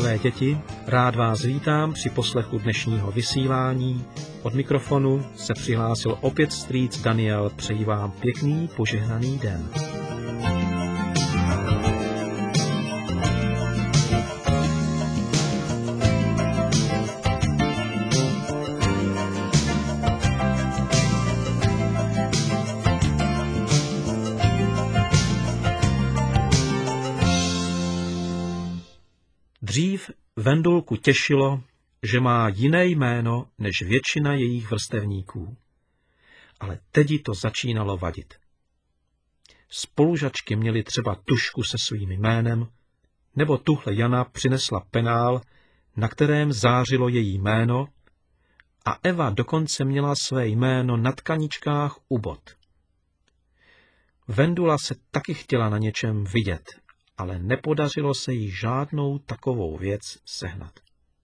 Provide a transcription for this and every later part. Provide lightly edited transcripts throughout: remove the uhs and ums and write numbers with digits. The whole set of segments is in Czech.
milé děti, rád vás vítám při poslechu dnešního vysílání. Od mikrofonu se přihlásil opět strýc Daniel, přeji vám pěkný, požehnaný den. Dřív Vendulku těšilo, že má jiné jméno než většina jejich vrstevníků. Ale teď jí to začínalo vadit. Spolužačky měly třeba tužku se svým jménem, nebo tuhle Jana přinesla penál, na kterém zářilo její jméno, a Eva dokonce měla své jméno na tkaničkách u bot. Vendula se taky chtěla na něčem vidět, ale nepodařilo se jí žádnou takovou věc sehnat.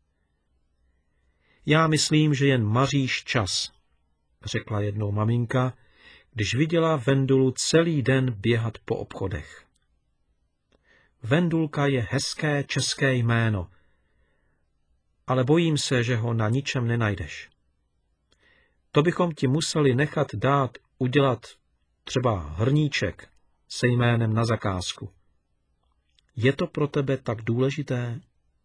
Já myslím, že jen maříš čas, řekla jednou maminka, když viděla Vendulu celý den běhat po obchodech. Vendulka je hezké české jméno, ale bojím se, že ho na ničem nenajdeš. To bychom ti museli nechat dát udělat třeba hrníček se jménem na zakázku. Je to pro tebe tak důležité?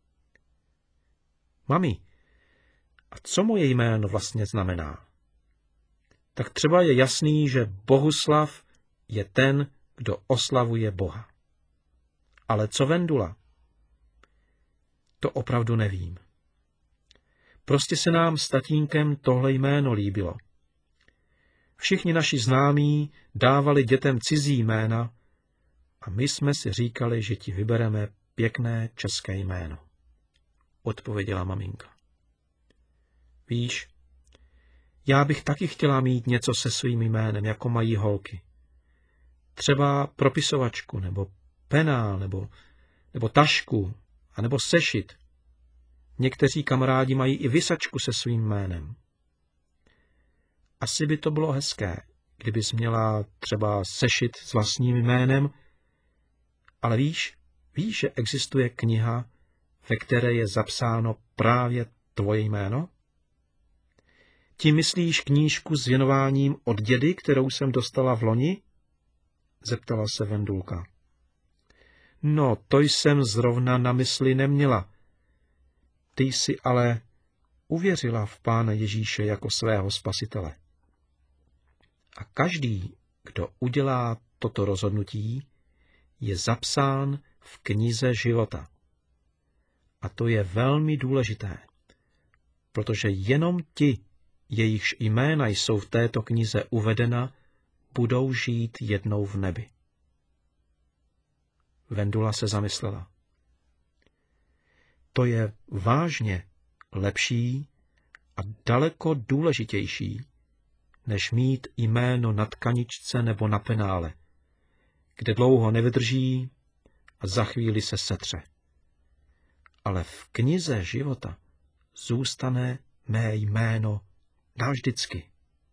Mami, a co moje jméno vlastně znamená? Tak třeba je jasný, že Bohuslav je ten, kdo oslavuje Boha. Ale co Vendula? To opravdu nevím. Prostě se nám s tatínkem tohle jméno líbilo. Všichni naši známí dávali dětem cizí jména a my jsme si říkali, že ti vybereme pěkné české jméno. Odpověděla maminka. Víš, já bych taky chtěla mít něco se svým jménem, jako mají holky. Třeba propisovačku, nebo penál, nebo tašku, anebo sešit. Někteří kamarádi mají i visačku se svým jménem. Asi by to bylo hezké, kdybys měla třeba sešit s vlastním jménem, ale víš, že existuje kniha, ve které je zapsáno právě tvoje jméno? Ti myslíš knížku s věnováním od dědy, kterou jsem dostala v loni? Zeptala se Vendulka. No, to jsem zrovna na mysli neměla. Ty jsi ale uvěřila v Pána Ježíše jako svého spasitele. A každý, kdo udělá toto rozhodnutí, je zapsán v knize života. A to je velmi důležité, protože jenom ti, jejichž jména jsou v této knize uvedena, budou žít jednou v nebi. Vendula se zamyslela. To je vážně lepší a daleko důležitější, než mít jméno na tkaničce nebo na penále, kde dlouho nevydrží a za chvíli se setře. Ale v knize života zůstane mé jméno navždycky.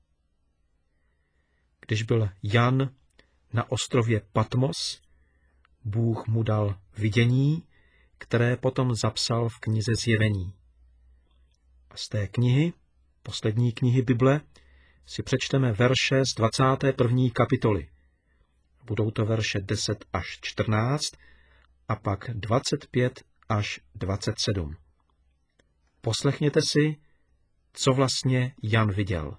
Když byl Jan na ostrově Patmos, Bůh mu dal vidění, které potom zapsal v knize Zjevení. A z té knihy, poslední knihy Bible, si přečteme verše z 21. kapitoly. Budou to verše 10 až 14 a pak 25 až 27. Poslechněte si, co vlastně Jan viděl.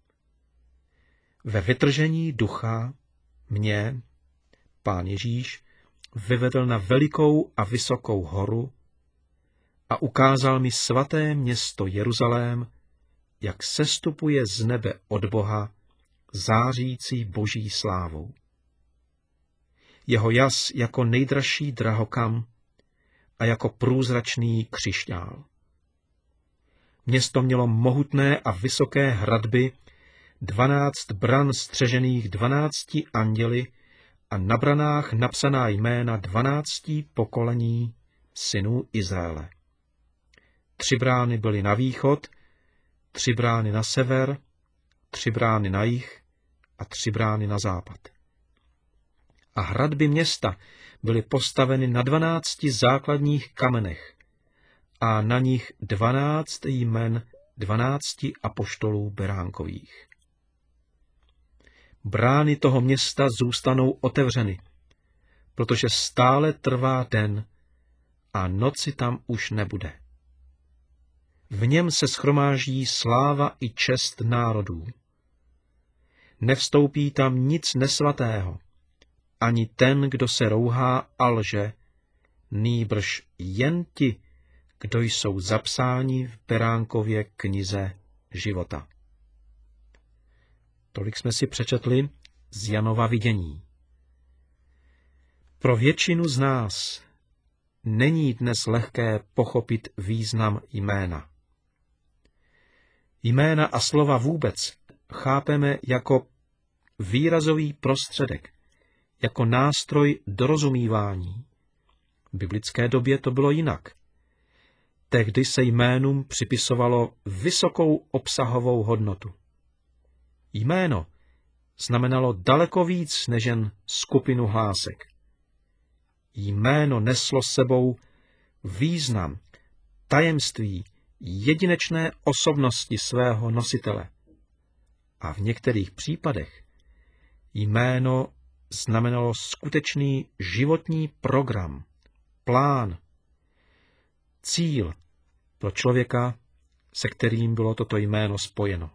Ve vytržení ducha mě, Pán Ježíš, vyvedl na velikou a vysokou horu a ukázal mi svaté město Jeruzalém, jak sestupuje z nebe od Boha, zářící boží slávou. Jeho jas jako nejdražší drahokam a jako průzračný křišťál. Město mělo mohutné a vysoké hradby, 12 bran střežených 12 anděli a na branách napsaná jména 12 pokolení synů Izraele. 3 brány byly na východ, 3 brány na sever, 3 brány na jih a 3 brány na západ. A hradby města byly postaveny na 12 základních kamenech a na nich 12 jmen 12 apoštolů beránkových. Brány toho města zůstanou otevřeny, protože stále trvá den a noci tam už nebude. V něm se shromáždí sláva i čest národů. Nevstoupí tam nic nesvatého, ani ten, kdo se rouhá a lže, nýbrž jen ti, kdo jsou zapsáni v Beránkově knize života. Tolik jsme si přečetli z Janova vidění. Pro většinu z nás není dnes lehké pochopit význam jména. Jména a slova vůbec chápeme jako výrazový prostředek, jako nástroj dorozumívání. V biblické době to bylo jinak. Tehdy se jménům připisovalo vysokou obsahovou hodnotu. Jméno znamenalo daleko víc než jen skupinu hlásek. Jméno neslo sebou význam, tajemství jedinečné osobnosti svého nositele. A v některých případech jméno znamenalo skutečný životní program, plán, cíl pro člověka, se kterým bylo toto jméno spojeno.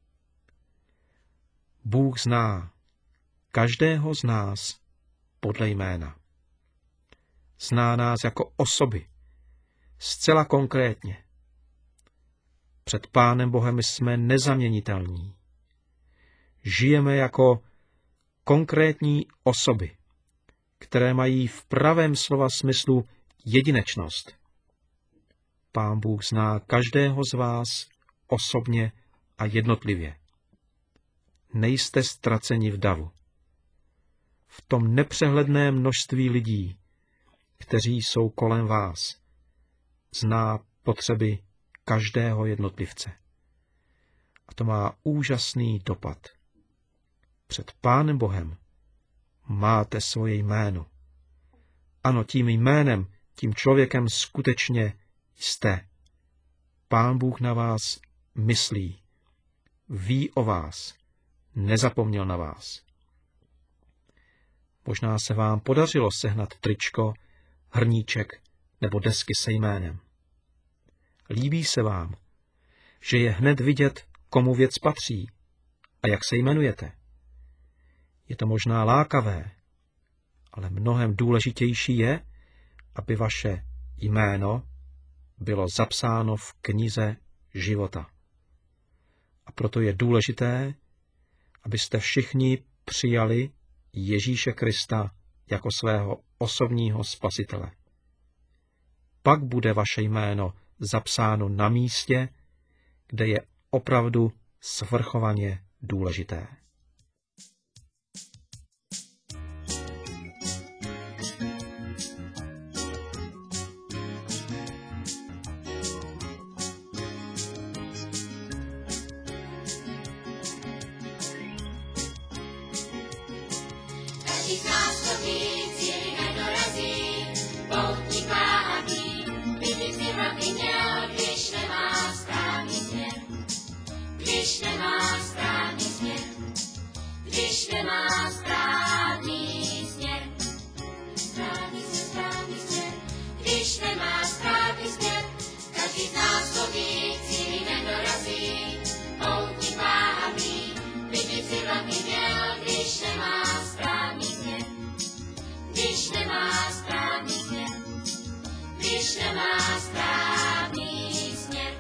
Bůh zná každého z nás podle jména. Zná nás jako osoby, zcela konkrétně. Před Pánem Bohem jsme nezaměnitelní. Žijeme jako konkrétní osoby, které mají v pravém slova smyslu jedinečnost. Pán Bůh zná každého z vás osobně a jednotlivě. Nejste ztraceni v davu. V tom nepřehledném množství lidí, kteří jsou kolem vás, zná potřeby každého jednotlivce. A to má úžasný dopad. Před Pánem Bohem máte svoje jméno. Ano, tím jménem, tím člověkem skutečně jste. Pán Bůh na vás myslí, ví o vás, nezapomněl na vás. Možná se vám podařilo sehnat tričko, hrníček nebo desky se jménem. Líbí se vám, že je hned vidět, komu věc patří a jak se jmenujete. Je to možná lákavé, ale mnohem důležitější je, aby vaše jméno bylo zapsáno v knize života. A proto je důležité, abyste všichni přijali Ježíše Krista jako svého osobního spasitele. Pak bude vaše jméno zapsáno na místě, kde je opravdu svrchovaně důležité. Každý z nás to ví, cíli nedorazí, poutník má a ví, být si vlaky měl, když nemá správný směr. Když nemá správný směr, když nemá správný směr, správný směr, správný směr, když nemá správný směr, každý z nás to ví, cíli nedorazí, poutník má a ví, být si vlaky měl, když nemá správný směr, když nemá správný směr, když nemá správný směr.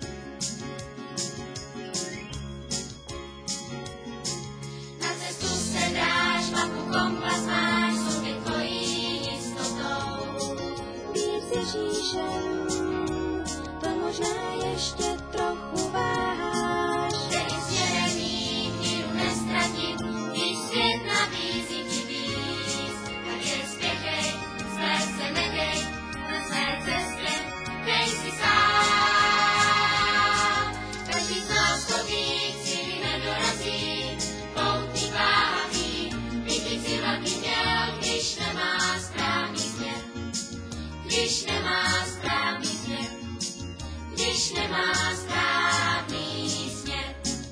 Na cestu se dáš, mapu kompas máš, sobě tvojí jistotou. Být s Ježíšem, to možná ještě trochu váháš. Kterým směrem jít, víru nestratit, když svět nabízí ti víc. Tak jen spěchej, svést se nedej, na své cestě nejsi sám. Každý z nás to ví, cíli nedorazí, poutník váhavý, být si vlaky měl, když nemá správný směr, když nemá správný směr, když nemá správný směr.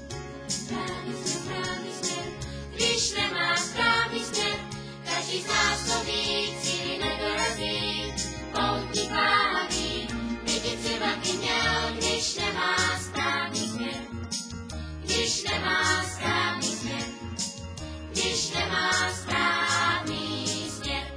Když nemá správný směr, každý z nás to ví, cíli nedorazí, poutník váhavý, vidět si vlaky měl, když nemá správný směr. Když nemá správný směr, když nemá správný směr.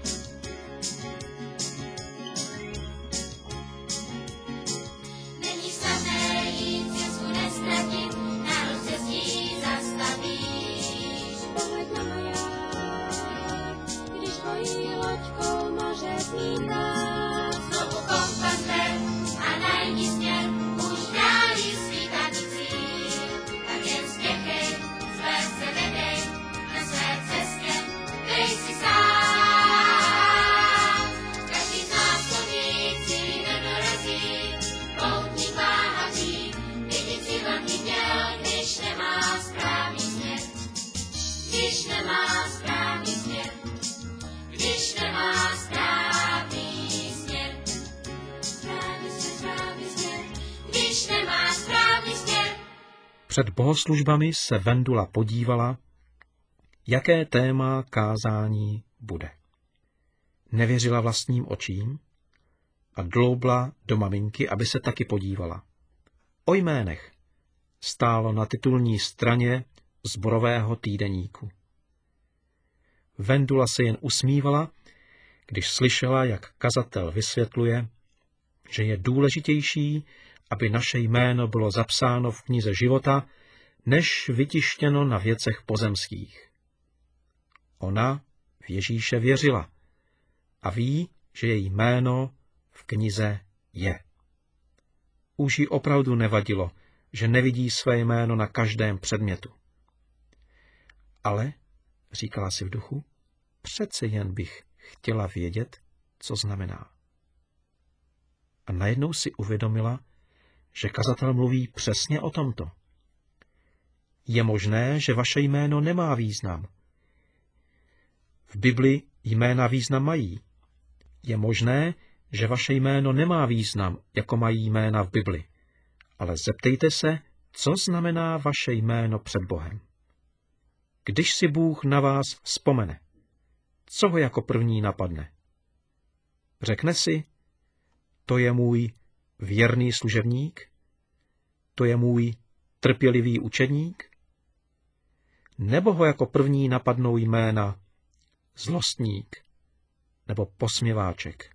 Není snadné jít, cestu nestratit, na rozcestí zastavíš. Pohled na maják, když tvojí loďkou moře vnímá. Znovu kompas ber a najdi směr, už dálí svítá ti cíl. Tak jen spěchej, své se nedej, na své cestě dej si sám. Každý z nás to ví, cíli nedorazí, poutník váhavý, vidět si vlaky měl, když nemá správný směr. Když nemá správný směr, když nemá správný směr. Správný směr, když nemá správný směr. Před bohoslužbami se Vendula podívala, jaké téma kázání bude. Nevěřila vlastním očím a dloubla do maminky, aby se taky podívala. O jménech stálo na titulní straně sborového týdeníku. Vendula se jen usmívala, když slyšela, jak kazatel vysvětluje, že je důležitější, aby naše jméno bylo zapsáno v knize života, než vytištěno na věcech pozemských. Ona v Ježíše věřila a ví, že její jméno v knize je. Už jí opravdu nevadilo, že nevidí své jméno na každém předmětu. Ale, říkala si v duchu, přece jen bych chtěla vědět, co znamená. A najednou si uvědomila, že kazatel mluví přesně o tomto. Je možné, že vaše jméno nemá význam. V Bibli jména význam mají. Je možné, že vaše jméno nemá význam, jako mají jména v Bibli. Ale zeptejte se, co znamená vaše jméno před Bohem. Když si Bůh na vás vzpomene, co ho jako první napadne? Řekne si, to je můj věrný služebník? To je můj trpělivý učedník? Nebo ho jako první napadnou jména zlostník nebo posměváček?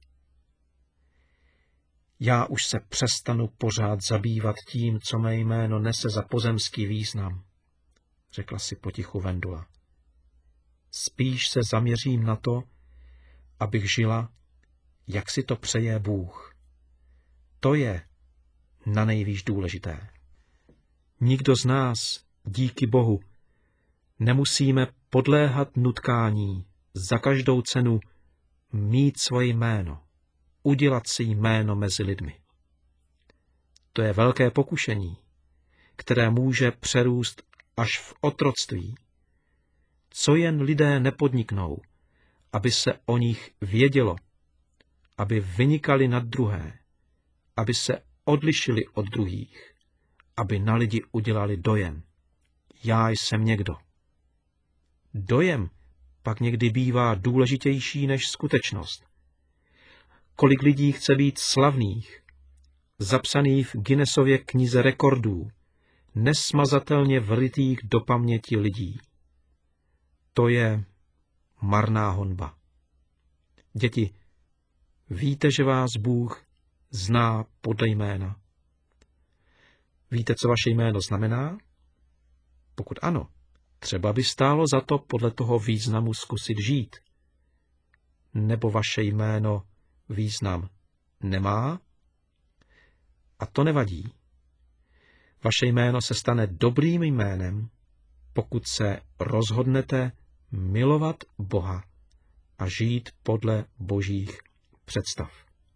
Já už se přestanu pořád zabývat tím, co mé jméno nese za pozemský význam, řekla si potichu Vendula. Spíš se zaměřím na to, abych žila, jak si to přeje Bůh. To je nanejvýš důležité. Nikdo z nás, díky Bohu, nemusíme podléhat nutkání za každou cenu mít svoje jméno, udělat si jméno mezi lidmi. To je velké pokušení, které může přerůst až v otroctví. Co jen lidé nepodniknou, aby se o nich vědělo, aby vynikali nad druhé, aby se odlišili od druhých, aby na lidi udělali dojem. Já jsem někdo. Dojem pak někdy bývá důležitější než skutečnost. Kolik lidí chce být slavných, zapsaných v Guinnessově knize rekordů, nesmazatelně vrytých do paměti lidí. To je marná honba. Děti, víte, že vás Bůh zná podle jména? Víte, co vaše jméno znamená? Pokud ano, třeba by stálo za to podle toho významu zkusit žít. Nebo vaše jméno význam nemá? A to nevadí. Vaše jméno se stane dobrým jménem, pokud se rozhodnete milovat Boha a žít podle božích představ.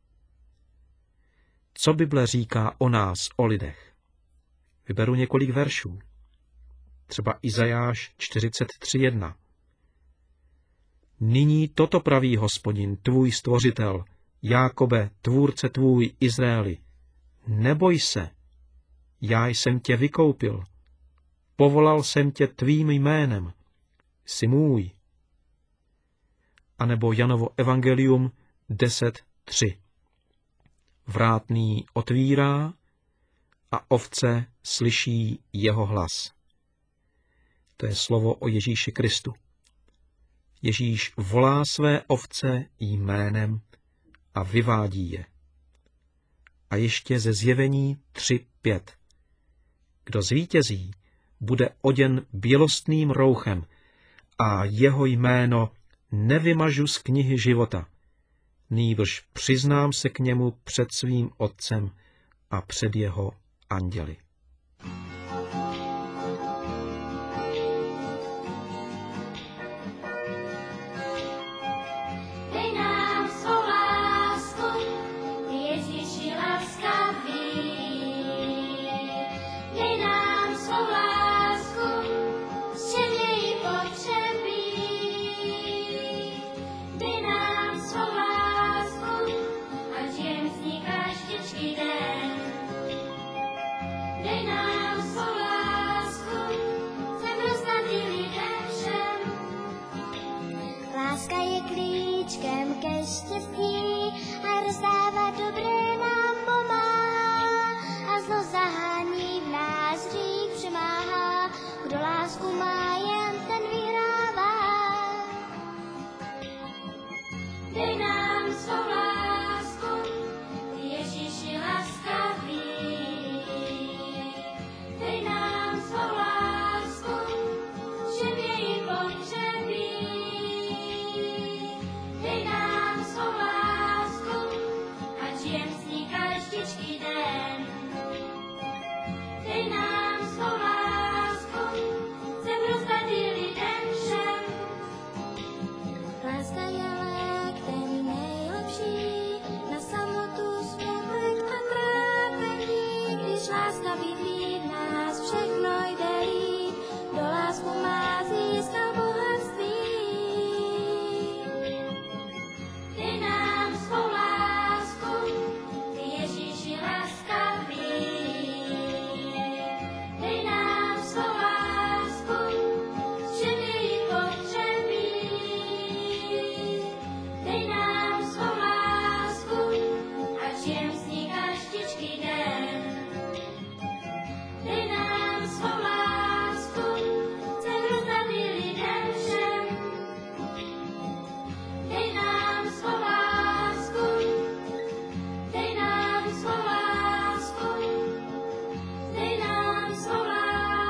Co Bible říká o nás, o lidech? Vyberu několik veršů. Třeba Izajáš 43:1. Nyní toto praví Hospodin, tvůj stvořitel, Jákobe, tvůrce tvůj, Izraeli. Neboj se, já jsem tě vykoupil, povolal jsem tě tvým jménem, jsi můj. A nebo Janovo evangelium 10:3. Vrátný otvírá a ovce slyší jeho hlas. To je slovo o Ježíši Kristu. Ježíš volá své ovce jménem a vyvádí je. A ještě ze Zjevení 3:5. Kdo zvítězí, bude oděn bělostným rouchem a jeho jméno nevymažu z knihy života, nýbrž přiznám se k němu před svým Otcem a před jeho anděli. Dej nám svou lásku, Ježíši laskavý. Dej nám svou lásku, s čem jej potřebí. Dej nám svou lásku, ať jen vzniká vždycky den. Dej nám svou lásku, chcem rozdát ji lidem všem. Láska je klíčkem ke štěstí a rozdávat dobré nám pomáhá a zlo zahání v nás hřích přemáhá. Kdo lásku má, jen ten vyhrává. Dej nám svou lásku, Ježíši laskavý. Dej nám svou lásku, všem jej potřebí. Dej nám svou lásku, ať jen vzniká vždycky den. Dej nám svou lásku, chcem rozdat ji lidem všem. Láska je lék, ten nejlepší, na samotu, smutek a trápení. Když láska bydlí v nás, všechno jde líp, kdo lásku má, získá bohatství. Dej nám svou lásku, Ježíši laskavý. Dej nám svou lásku, všem jej potřebí. Dej nám svou lásku, ať jen vzniká vždycky den. Dej nám svou lásku, chcem rozdat ji lidem všem. Dej nám svou lásku, dej nám svou lásku, dej nám svou lásku.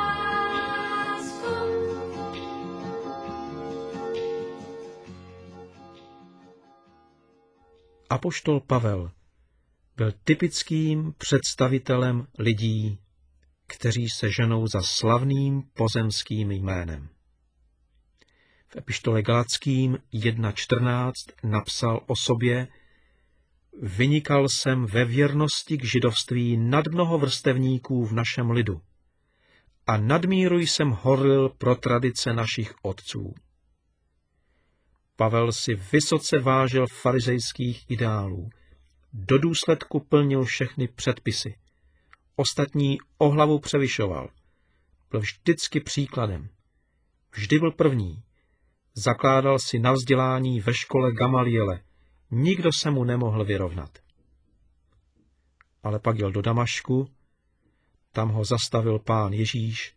Apoštol Pavel byl typickým představitelem lidí, kteří se ženou za slavným pozemským jménem. V epištole Galackým 1:14 napsal o sobě: Vynikal jsem ve věrnosti k židovství nad mnoho vrstevníků v našem lidu a nadmíru jsem horlil pro tradice našich otců. Pavel si vysoce vážil farizejských ideálů, do důsledku plnil všechny předpisy, ostatní o hlavu převyšoval, byl vždycky příkladem, vždy byl první, zakládal si na vzdělání ve škole Gamaliele, nikdo se mu nemohl vyrovnat. Ale pak jel do Damašku, tam ho zastavil Pán Ježíš.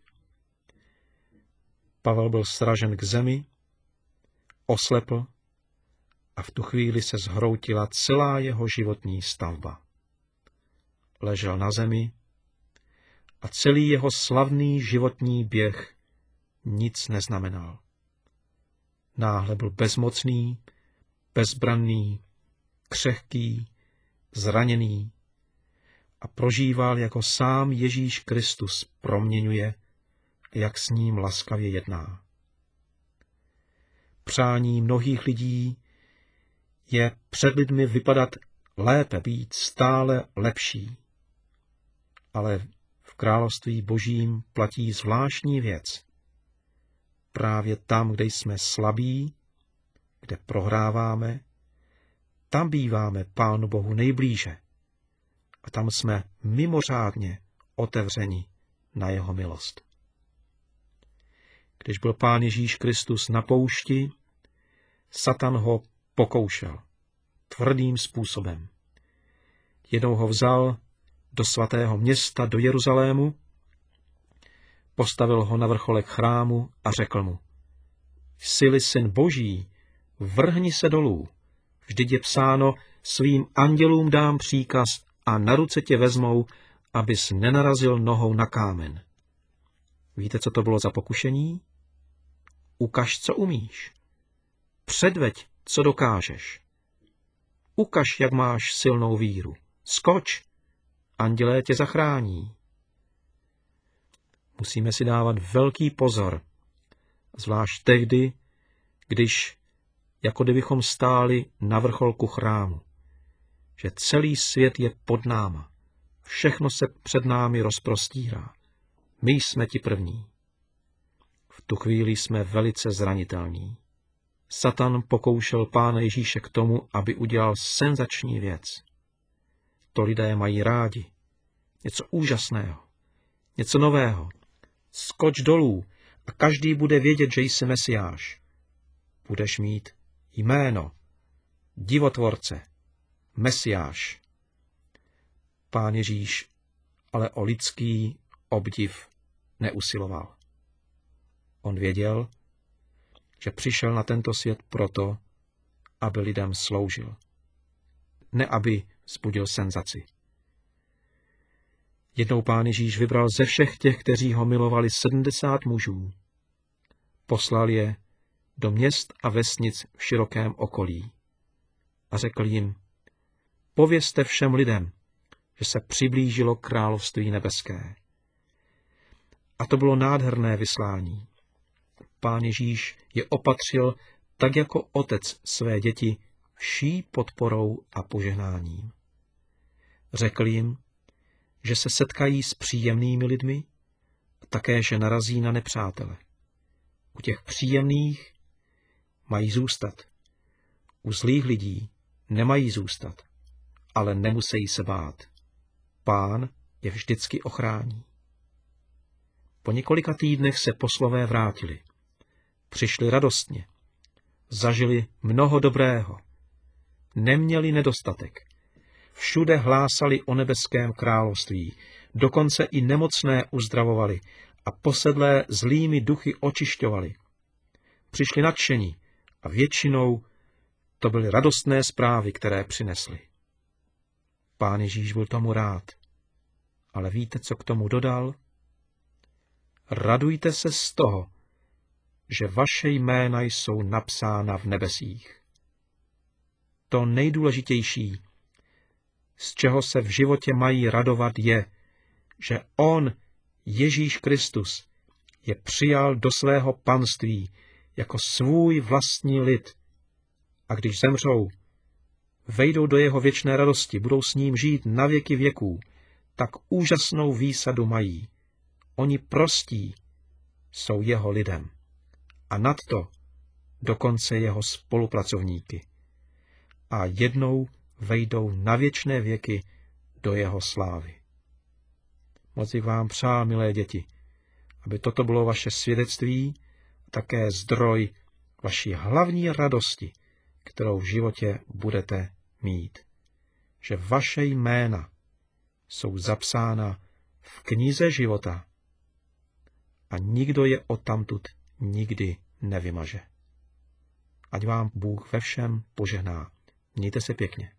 Pavel byl sražen k zemi, oslepl a v tu chvíli se zhroutila celá jeho životní stavba. Ležel na zemi a celý jeho slavný životní běh nic neznamenal. Náhle byl bezmocný, bezbranný, křehký, zraněný a prožíval, jako sám Ježíš Kristus proměňuje, jak s ním laskavě jedná. Přání mnohých lidí je před lidmi vypadat lépe, být stále lepší. Ale v království Božím platí zvláštní věc. Právě tam, kde jsme slabí, kde prohráváme, tam býváme Pánu Bohu nejblíže. A tam jsme mimořádně otevřeni na jeho milost. Když byl Pán Ježíš Kristus na poušti, Satan ho pokoušel tvrdým způsobem. Jednou ho vzal do svatého města, do Jeruzalému, postavil ho na vrcholek chrámu a řekl mu: Jsi-li syn Boží, vrhni se dolů. Vždyť je psáno, svým andělům dám příkaz a na ruce tě vezmou, abys nenarazil nohou na kámen. Víte, co to bylo za pokušení? Ukaž, co umíš. Předveď, co dokážeš. Ukaž, jak máš silnou víru. Skoč, andělé tě zachrání. Musíme si dávat velký pozor, zvlášť tehdy, když jako kdybychom stáli na vrcholku chrámu, že celý svět je pod náma, všechno se před námi rozprostírá. My jsme ti první. V tu chvíli jsme velice zranitelní. Satan pokoušel Pána Ježíše k tomu, aby udělal senzační věc. To lidé mají rádi. Něco úžasného, něco nového. Skoč dolů a každý bude vědět, že jsi Mesiáš. Budeš mít jméno, divotvorce, Mesiáš. Pán Ježíš ale o lidský obdiv neusiloval. On věděl, že přišel na tento svět proto, aby lidem sloužil. Ne aby vzbudil senzaci. Jednou Pán Ježíš vybral ze všech těch, kteří ho milovali, 70 mužů. Poslal je do měst a vesnic v širokém okolí a řekl jim: Povězte všem lidem, že se přiblížilo království nebeské. A to bylo nádherné vyslání. Pán Ježíš je opatřil tak jako otec své děti vší podporou a požehnáním. Řekl jim, že se setkají s příjemnými lidmi a také, že narazí na nepřátele. U těch příjemných mají zůstat. U zlých lidí nemají zůstat, ale nemusí se bát. Pán je vždycky ochrání. Po několika týdnech se poslové vrátili. Přišli radostně. Zažili mnoho dobrého. Neměli nedostatek. Všude hlásali o nebeském království. Dokonce i nemocné uzdravovali a posedlé zlými duchy očišťovali. Přišli nadšení a většinou to byly radostné zprávy, které přinesli. Pán Ježíš byl tomu rád. Ale víte, co k tomu dodal? Radujte se z toho, že vaše jména jsou napsána v nebesích. To nejdůležitější, z čeho se v životě mají radovat, je, že on, Ježíš Kristus, je přijal do svého panství jako svůj vlastní lid. A když zemřou, vejdou do jeho věčné radosti, budou s ním žít na věky věků, tak úžasnou výsadu mají. Oni prostí jsou jeho lidem a nadto dokonce jeho spolupracovníky. A jednou vejdou na věčné věky do jeho slávy. Moc bych vám přál, milé děti, aby toto bylo vaše svědectví a také zdroj vaší hlavní radosti, kterou v životě budete mít. Že vaše jména jsou zapsána v knize života a nikdo je odtamtud nikdy nevymaže. Ať vám Bůh ve všem požehná. Mějte se pěkně.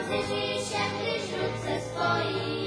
Ježíš, jak když ruce spojí.